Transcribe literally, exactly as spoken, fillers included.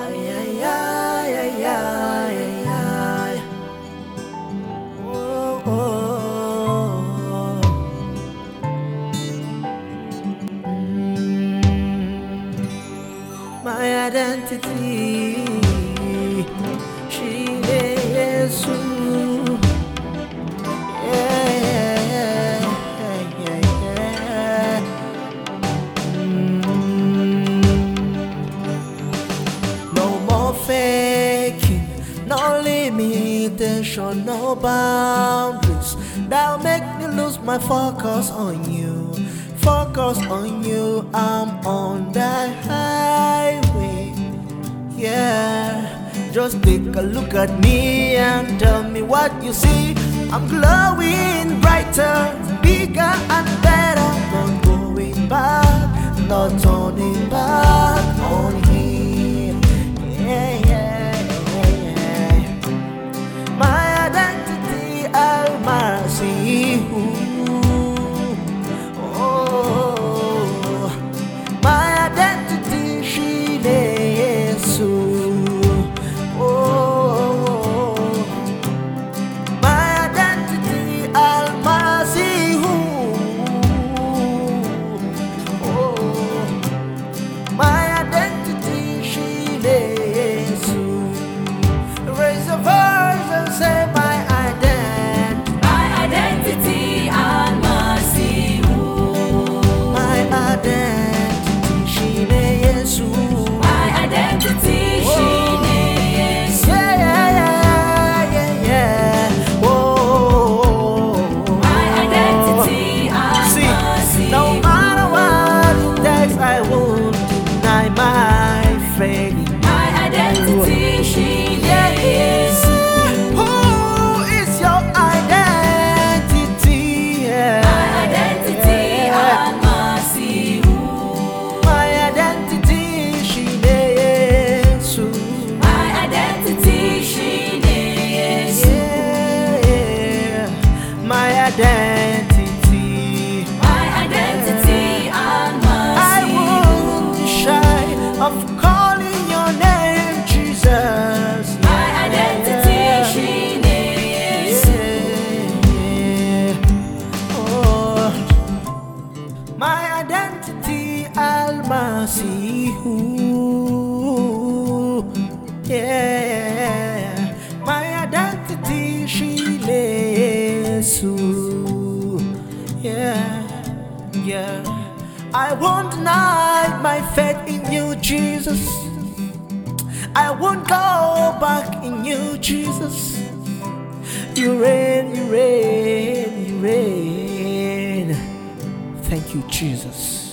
Ay, ay, ay, ay, ay, ay, ay. Oh, oh, oh. Mm. My identity, she is you. Yeah, yeah, yeah, yeah. Mm. No more faking, no limitation, no boundaries. That'll make me lose my focus on you. Focus on you, I'm on that highway. Yeah, just take a look at me and tell me what you see. I'm glowing brighter, bigger and better. Not going back, not turning back on him. Yeah, yeah, yeah, yeah. My identity, I'll mercy. Oh, my identity, she is you. Oh, my identity, I'll mercy. Oh, my identity, she is you. Raise your voice and say my identity. My identity, I must see you. My identity, she is you. My identity, she is you. Yeah, yeah, yeah, yeah. Oh, My identity, I see, must see no you. matter what it takes, I won't deny my faith. My identity, she is you. Who is your identity? Yeah. My identity, I must see you. My identity, she is you. My identity, she is you. Yeah, my identity. My identity, I must I see won't be you. shy of calling your name, Jesus. My identity, she is you. Yeah. Oh, my identity, Almasihu. Yeah, my identity, Shilesu. Yeah, yeah. I won't deny my faith in you, Jesus. I won't go back in you, Jesus. You reign, you reign, you reign. Thank you, Jesus.